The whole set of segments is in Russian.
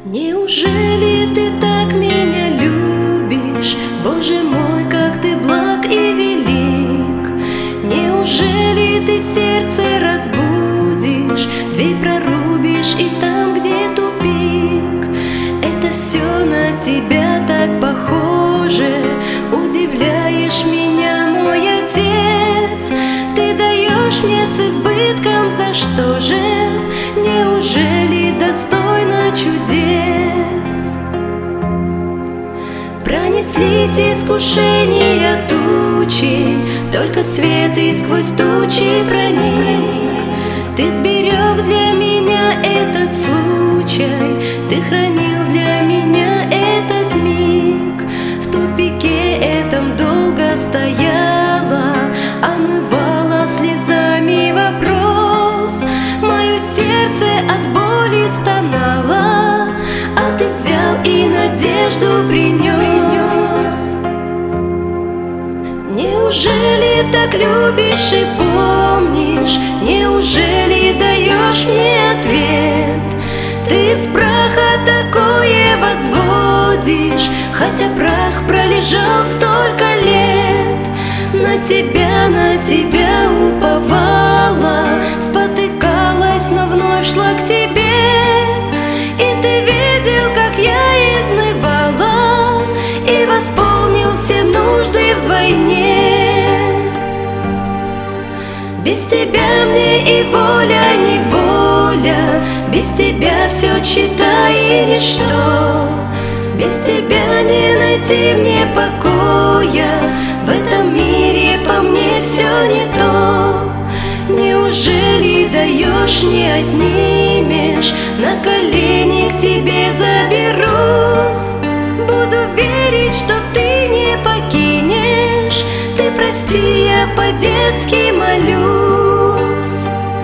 Неужели ты так меня любишь? Боже мой, как ты благ и велик. Неужели ты сердце разбудишь, дверь прорубишь и там, где тупик? Это все на тебя так похоже. Удивляешь меня, мой Отец. Ты даешь мне с избытком, за что же? Неужели достойно чудес? Пронеслись искушения тучи, только свет и сквозь тучи проник. Ты сберег для меня этот случай, ты хранил для меня этот миг. В тупике этом долго стояла, омывала слезами вопрос. Мое сердце от боли стонало, а ты взял и надежду принес. Неужели так любишь и помнишь? Неужели даешь мне ответ? Ты из праха такое возводишь, хотя прах пролежал столько лет. На тебя уповала, спотыкалась, но вновь шла к тебе. И ты видел, как я изнывала, и восполнил все нужды вдвойне. Без тебя мне и воля, неволя, без тебя все чита и ничто. Без тебя не найти мне покоя, в этом мире по мне все не то. Неужели даешь, не отнимешь, на колени к тебе заберусь? Буду верить, что ты не покинешь, ты прости, я по-детски молюсь.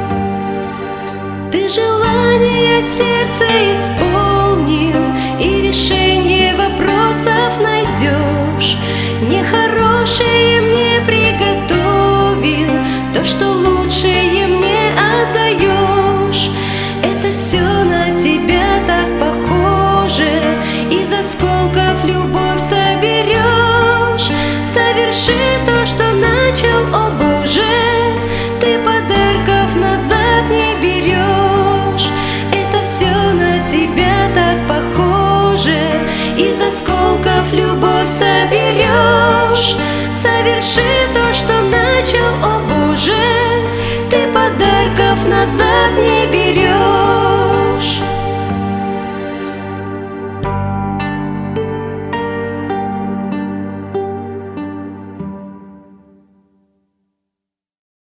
Ты желание сердца исполнил, и решение вопросов найдешь. Нехорошее мне приготовил, то, что лучшее мне отдаешь. Это все на тебя так похоже, из осколков любовь соберешь. Соверши то, что начал, о Боже, ты подарков назад не берешь. Это все на тебя так похоже, из осколков любовь соберешь. Соверши то, что начал, о Боже, ты подарков назад